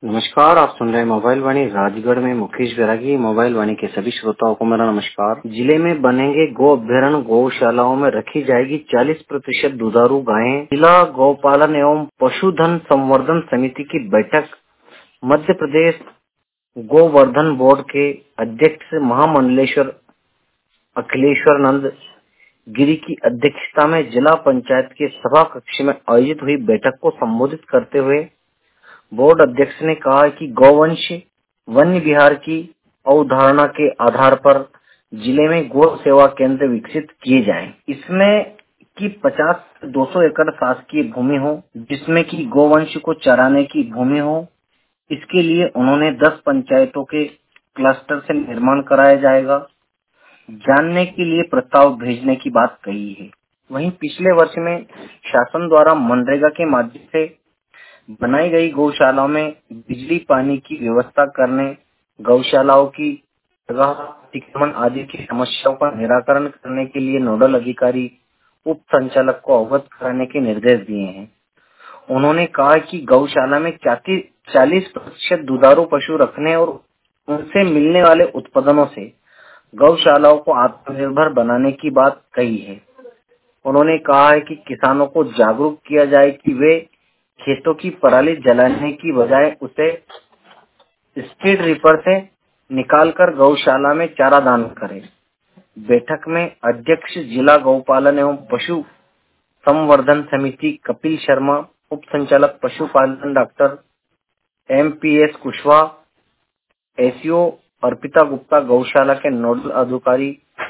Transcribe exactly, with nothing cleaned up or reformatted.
नमस्कार, आप सुन रहे हैं मोबाइल वाणी राजगढ़ में मुकेश बैरागी। मोबाइल वाणी के सभी श्रोताओं को मेरा नमस्कार। जिले में बनेंगे गो अभ्यारण्य, गौशालाओं में रखी जाएगी चालीस प्रतिशत दुधारू गायें। जिला गौपालन एवं पशुधन संवर्धन समिति की बैठक मध्य प्रदेश गोवर्धन बोर्ड के अध्यक्ष महामंडलेश्वर अखिलेश्वर नंद गिरी की अध्यक्षता में जिला पंचायत के सभा कक्ष में आयोजित हुई बैठक को संबोधित करते हुए बोर्ड अध्यक्ष ने कहा कि गौवंश वन्य विहार की अवधारणा के आधार पर जिले में गौ सेवा केंद्र विकसित किए जाएं। इसमें कि पचास से दो सौ एकड़ शासकीय भूमि हो, जिसमें कि गौवंश को चराने की भूमि हो। इसके लिए उन्होंने दस पंचायतों के क्लस्टर से निर्माण कराया जाएगा। जानने के लिए प्रस्ताव भेजने की बात कही है। वहीं पिछले वर्ष में शासन द्वारा मनरेगा के माध्यम से बनाई गई गौशालाओं में बिजली पानी की व्यवस्था करने, गौशालाओं की जगह अतिक्रमण आदि की समस्याओं का निराकरण करने के लिए नोडल अधिकारी उप संचालक को अवगत कराने के निर्देश दिए हैं। उन्होंने कहा कि गौशाला में चालीस प्रतिशत दुधारू पशु रखने और उनसे मिलने वाले उत्पादनों से गौशालाओं को आत्मनिर्भर बनाने की बात कही है। उन्होंने कहा है कि किसानों को जागरूक किया जाए कि वे खेतों की पराली जलाने की बजाय उसे स्पीड रीपर से निकालकर गौशाला में चारा दान करें। बैठक में अध्यक्ष जिला गौपालन एवं पशु संवर्धन समिति कपिल शर्मा, उप संचालक पशुपालन doctor M P S Kushwaha, SEO Arpita Gupta, गौशाला के नोडल अधिकारी